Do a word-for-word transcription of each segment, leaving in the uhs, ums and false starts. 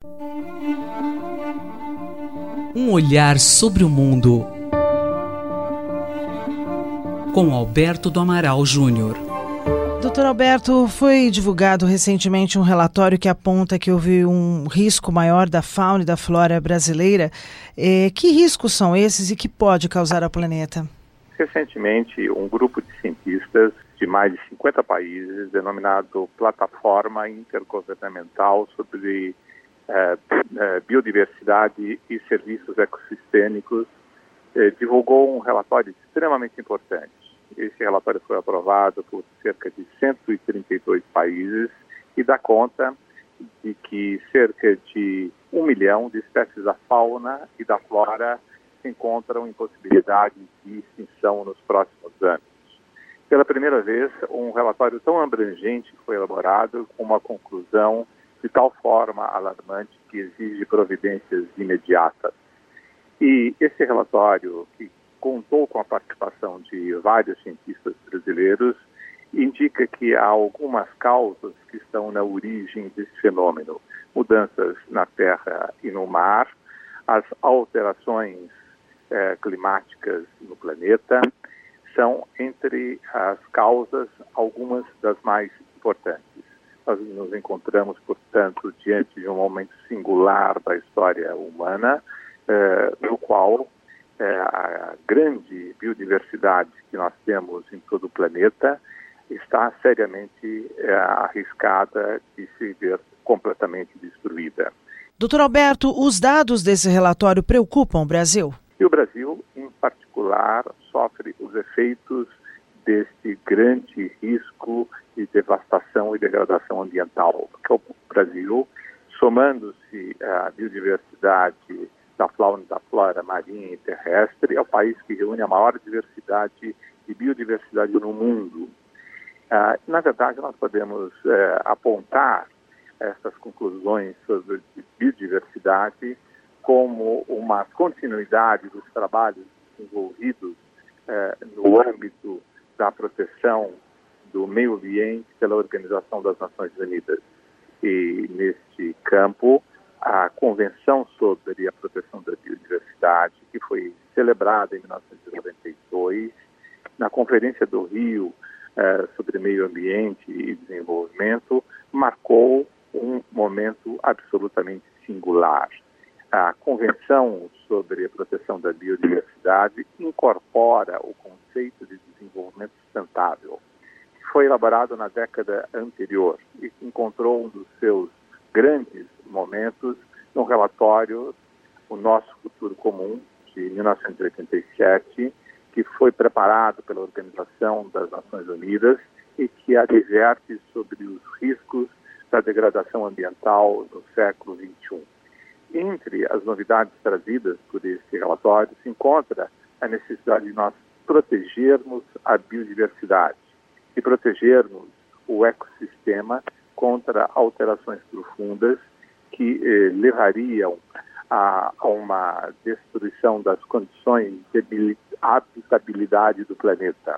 Um olhar sobre o mundo, com Alberto do Amaral Júnior. doutor Alberto, foi divulgado recentemente um relatório que aponta que houve um risco maior da fauna e da flora brasileira. Eh, que riscos são esses e que pode causar ao planeta? Recentemente, um grupo de cientistas de mais de cinquenta países, denominado Plataforma Intergovernamental sobre eh, eh, Biodiversidade e Serviços Ecossistêmicos, eh, divulgou um relatório extremamente importante. Esse relatório foi aprovado por cerca de cento e trinta e dois países e dá conta de que cerca de um milhão de espécies da fauna e da flora se encontram em possibilidade de extinção nos próximos anos. Pela primeira vez, um relatório tão abrangente foi elaborado com uma conclusão de tal forma alarmante que exige providências imediatas. E esse relatório, que contou com a participação de vários cientistas brasileiros, indica que há algumas causas que estão na origem desse fenômeno. Mudanças na terra e no mar, as alterações eh, climáticas no planeta, são entre as causas algumas das mais importantes. Nós nos encontramos, portanto, diante de um momento singular da história humana, eh, no qual eh, a grande biodiversidade que nós temos em todo o planeta está seriamente eh, arriscada de se ver completamente destruída. doutor Alberto, os dados desse relatório preocupam o Brasil? E o Brasil, em particular, sofre os efeitos deste grande risco de devastação e degradação ambiental, porque o Brasil, somando-se à biodiversidade da fauna e da flora marinha e terrestre, é o país que reúne a maior diversidade de biodiversidade no mundo. Ah, na verdade, nós podemos eh, apontar essas conclusões sobre biodiversidade como uma continuidade dos trabalhos desenvolvidos eh, no âmbito da proteção do meio ambiente pela Organização das Nações Unidas. E, neste campo, a Convenção sobre a Proteção da Biodiversidade, que foi celebrada em mil novecentos e noventa e dois, na Conferência do Rio eh, sobre Meio Ambiente e Desenvolvimento, marcou um momento absolutamente singular. A Convenção sobre a Proteção da Biodiversidade incorpora o conceito de desenvolvimento sustentável, que foi elaborado na década anterior e encontrou um dos seus grandes momentos no relatório O Nosso Futuro Comum, de mil novecentos e oitenta e sete, que foi preparado pela Organização das Nações Unidas e que adverte sobre os riscos da degradação ambiental no século vinte e um. Entre as novidades trazidas por esse relatório se encontra a necessidade de nós protegermos a biodiversidade e protegermos o ecossistema contra alterações profundas que eh, levariam a, a uma destruição das condições de habitabilidade do planeta.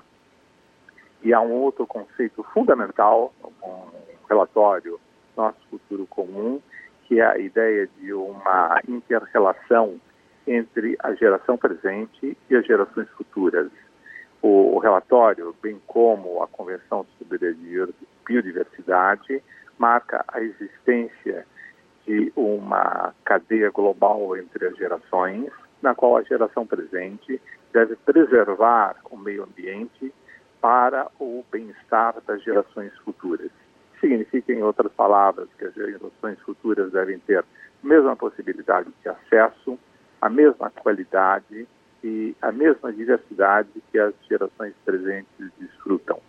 E há um outro conceito fundamental, um relatório Nosso Futuro Comum, que é a ideia de uma inter-relação entre a geração presente e as gerações futuras. O, o relatório, bem como a Convenção sobre a Biodiversidade, marca a existência de uma cadeia global entre as gerações, na qual a geração presente deve preservar o meio ambiente para o bem-estar das gerações futuras. Significa, em outras palavras, que as gerações futuras devem ter a mesma possibilidade de acesso, a mesma qualidade e a mesma diversidade que as gerações presentes desfrutam.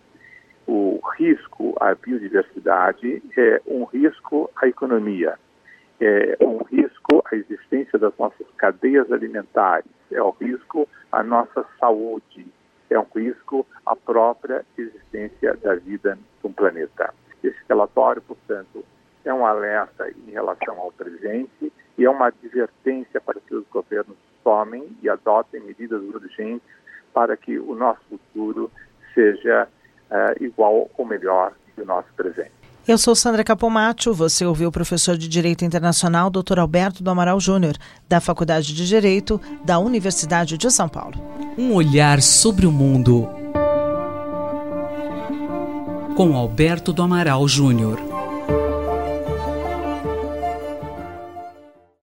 O risco à biodiversidade é um risco à economia, é um risco à existência das nossas cadeias alimentares, é um risco à nossa saúde, é um risco à própria existência da vida no planeta. Esse relatório, portanto, é um alerta em relação ao presente e é uma advertência para que os governos tomem e adotem medidas urgentes para que o nosso futuro seja uh, igual ou melhor do nosso presente. Eu sou Sandra Capomatto, você ouviu o professor de Direito Internacional, doutor Alberto do Amaral Júnior, da Faculdade de Direito da Universidade de São Paulo. Um olhar sobre o mundo com Alberto do Amaral Júnior.